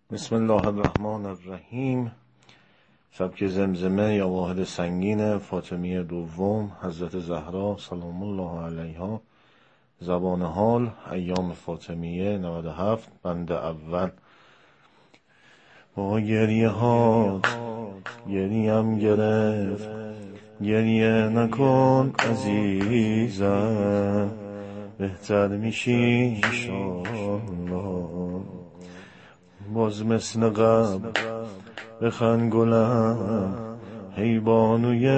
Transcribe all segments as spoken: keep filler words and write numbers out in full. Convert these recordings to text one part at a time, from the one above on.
بسم الله الرحمن الرحیم. سبک زمزمه یا واحد سنگین فاطمیه دوم حضرت زهرا سلام الله علیها. زبان حال ایام فاطمیه نود و هفت. بند اول. با گریه ها گریم گرفت، گریه نکن عزیزم، بهتر میشی انشالله. باز مثل قبل بخند گلم، حیبانوی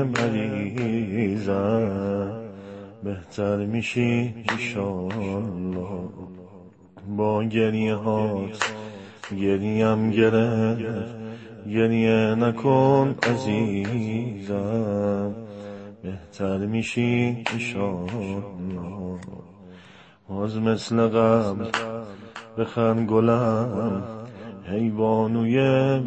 مریضم، بهتر میشی انشالله. با گریه هاست گریم گرفت، گریه نکن عزیزم، بهتر میشی انشالله. باز مثل قبل بخند گلم، حیوانوی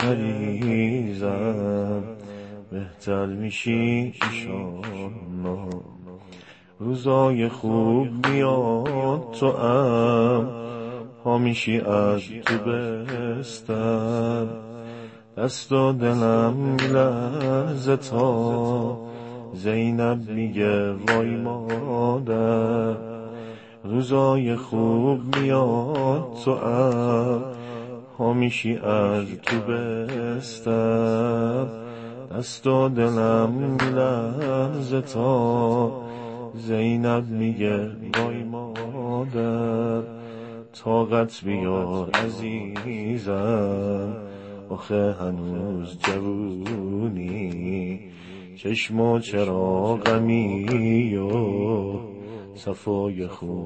مریضم، بهتر میشی انشالله. روزای خوب میاد تو ام، پا میشی از تو بستم، دست و دلم میلرزه تا زینب میگه وای مادر. روزای خوب میاد تو ام، پا میشی از تو بستم، دست و دلم میلرزه تا زینب میگه وای مادر. طاقت بیار عزیزم، آخه هنوز جوونی، چشم و چراغمی و صفای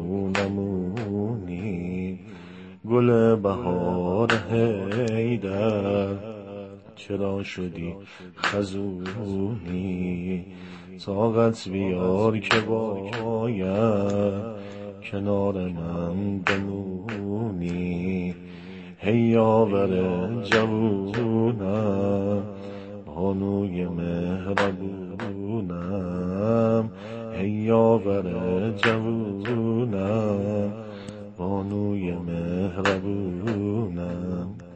خونمونی. گل بهار حیدر چرا شدی خزونی؟ طاقت بیار که باید کنار من بمونی. هیاور جوونم، بانوی مهربونم، هیاور جوونم، بانوی مهربونم.